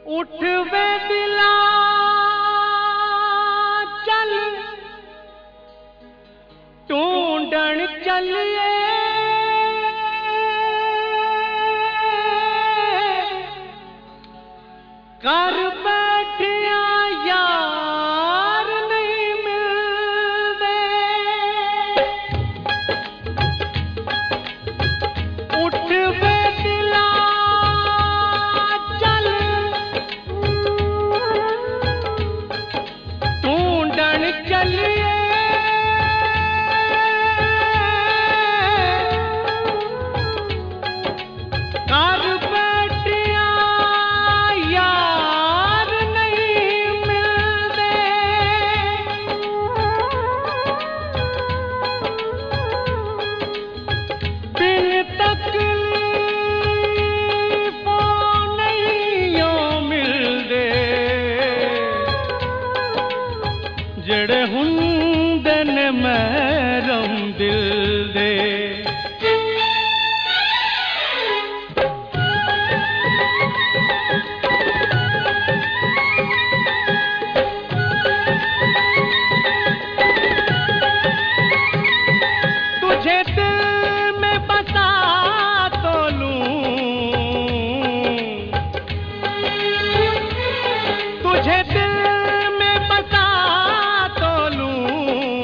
उठ वे दिला चल ढूंढण चलिए कर बैठिया यार नहीं मिलदे। उठ वे दिला चल ढूंढण चलिए कर बैठिया यार नहीं मिलदे। बिन तकलीफों नहीं मिलदे जेड़े हुंदे ने महरम दिल दे। तुझे दिल में बसा तो लूं, तुझे दिल में बसा तो लूं,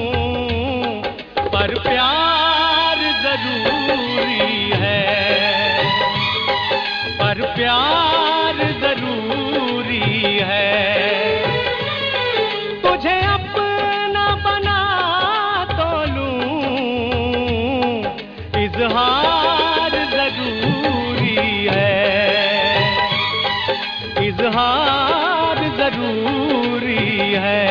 पर प्यार जरूरी है, पर प्यार जरूरी है। तुझे अपना बना तो लूं, इजहार जरूरी है, इजहार जरूरी है।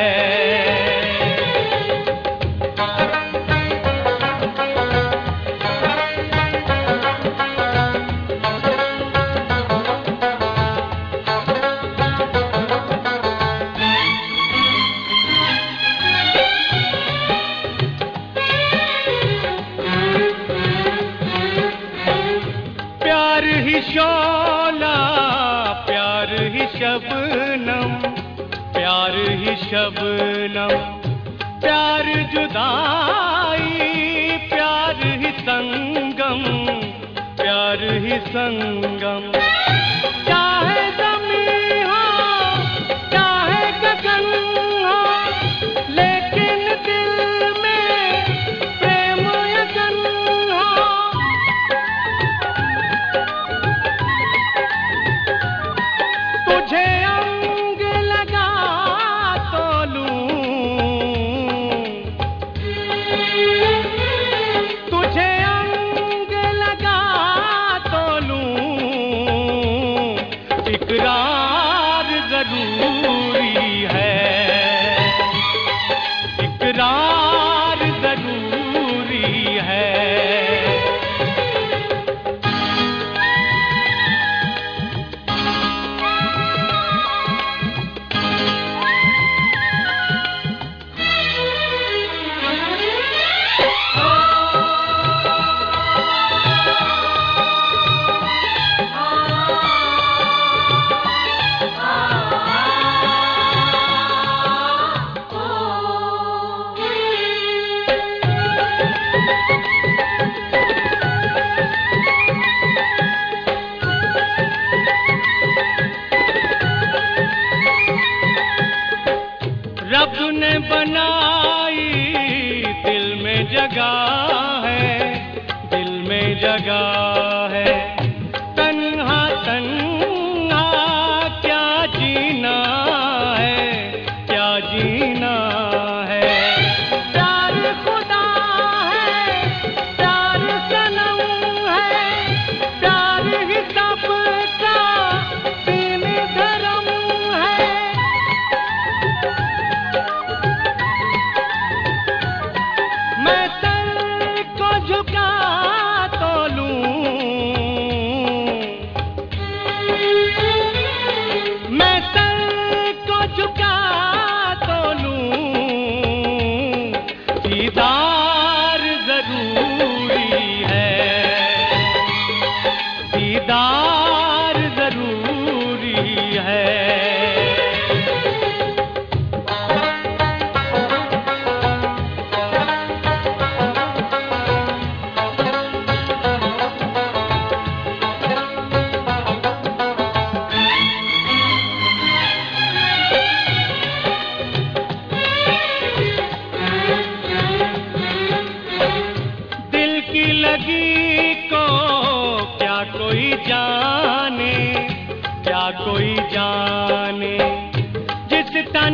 प्यार ही शोला, प्यार ही शबनम, प्यार ही शबनम, प्यार जुदाई, प्यार ही संगम, प्यार ही संगम। चाहे ज़मीं हो चाहे गगन हो, लेकिन दिल में प्रेम यतन हो। तुझे अंग लगा तो लूं, तुझे अंग लगा तो लूं, इकरार जरूरी है, इकरार जरूरी है।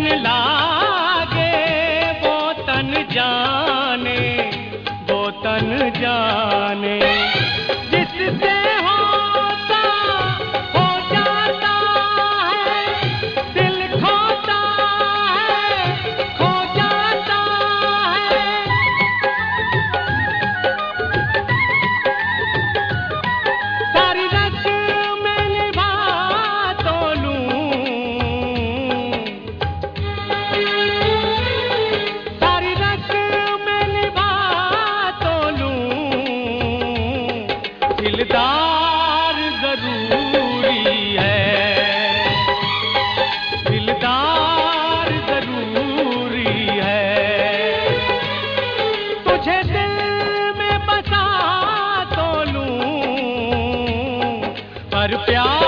लागे वो तन जाने, वो तन जाने। जिससे होता हो जाता है, दिल खोता है, खो जाता है। सारी रत में निभा तो लूं, सारी रत में निभा तो लूं, दिलदार जरूरी है, दिलदार जरूरी है। तुझे दिल में बसा तो लूं, पर प्यार